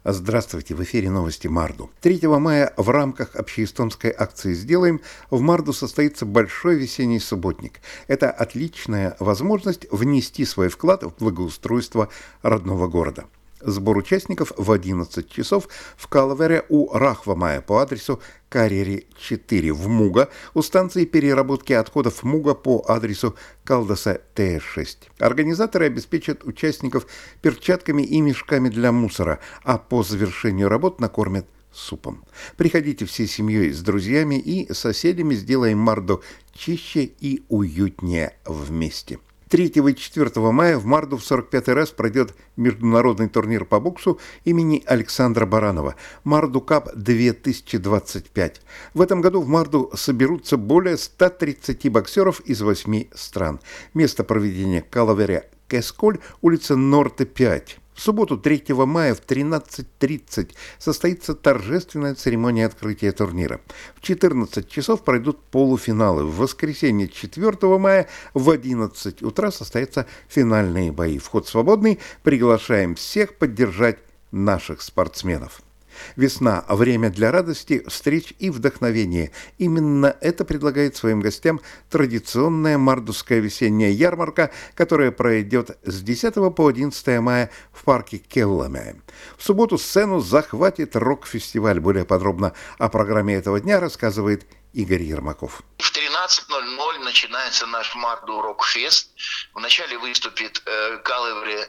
Здравствуйте, в эфире новости Марду. 3 мая в рамках общеэстонской акции «Сделаем» в Марду состоится большой весенний субботник. Это отличная возможность внести свой вклад в благоустройство родного города. Сбор участников в 11 часов в Калвере у Рахвамая по адресу Карьери 4 в Муга, у станции переработки отходов Муга по адресу Калдаса Т6. Организаторы обеспечат участников перчатками и мешками для мусора, а по завершению работ накормят супом. Приходите всей семьей с друзьями и соседями, сделаем Марду чище и уютнее вместе. 3 и 4 мая в Марду в 45-й раз пройдет международный турнир по боксу имени Александра Баранова «Марду Кап 2025». В этом году в Марду соберутся более 130 боксеров из 8 стран. Место проведения Калаверя Кесколь, улица Норте 5. В субботу 3 мая в 13:30 состоится торжественная церемония открытия турнира. В 14 часов пройдут полуфиналы. В воскресенье 4 мая в 11 утра состоятся финальные бои. Вход свободный. Приглашаем всех поддержать наших спортсменов. Весна – время для радости, встреч и вдохновения. Именно это предлагает своим гостям традиционная мардовская весенняя ярмарка, которая пройдет с 10 по 11 мая в парке Келламе. В субботу сцену захватит рок-фестиваль. Более подробно о программе этого дня рассказывает Игорь Ермаков. В 13:00 начинается наш Марду Рок-фест. Вначале выступит Калевре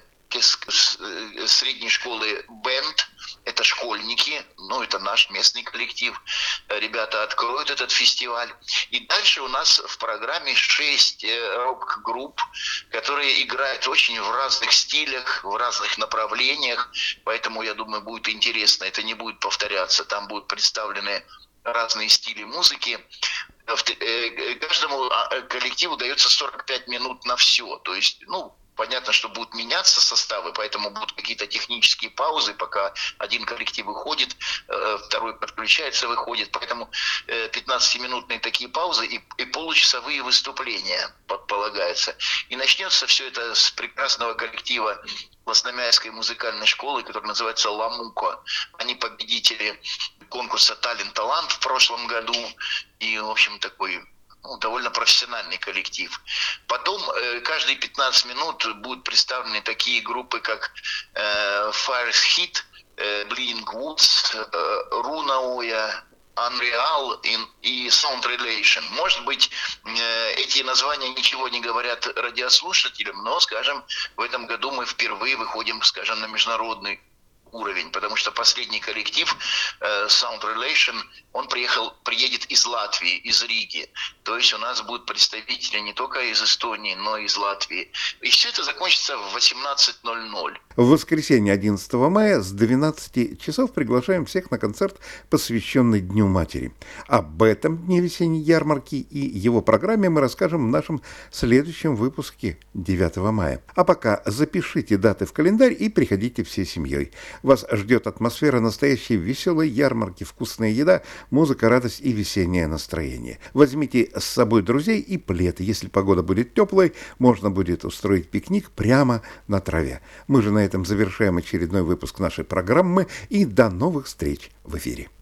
средней школы бенд. Это школьники, это наш местный коллектив. Ребята откроют этот фестиваль. И дальше у нас в программе 6 рок-групп, которые играют очень в разных стилях, в разных направлениях. Поэтому, я думаю, будет интересно. Это не будет повторяться. Там будут представлены разные стили музыки. Каждому коллективу дается 45 минут на все. То есть, понятно, что будут меняться составы, поэтому будут какие-то технические паузы, пока один коллектив выходит, второй подключается, выходит. Поэтому 15-минутные такие паузы и получасовые выступления предполагается. И начнется все это с прекрасного коллектива Ласномяйской музыкальной школы, которая называется «Ламука». Они победители конкурса «Талент-талант» в прошлом году. И, в общем, такой довольно профессиональный коллектив. Потом каждые 15 минут будут представлены такие группы, как Fire Hit, Bleeding Woods, Runaoya, Unreal и Sound Relation. Может быть, эти названия ничего не говорят радиослушателям, но, скажем, в этом году мы впервые выходим, скажем, на международный уровень, потому что последний коллектив Sound Relation, он приедет из Латвии, из Риги. То есть у нас будут представители не только из Эстонии, но и из Латвии. И все это закончится в 18:00. В воскресенье 11 мая с 12 часов приглашаем всех на концерт, посвященный Дню Матери. Об этом дне весенней ярмарки и его программе мы расскажем в нашем следующем выпуске 9 мая. А пока запишите даты в календарь и приходите всей семьей. Вас ждет атмосфера настоящей веселой ярмарки, вкусная еда, музыка, радость и весеннее настроение. Возьмите с собой друзей и плед. Если погода будет теплой, можно будет устроить пикник прямо на траве. Мы же на этом завершаем очередной выпуск нашей программы и до новых встреч в эфире.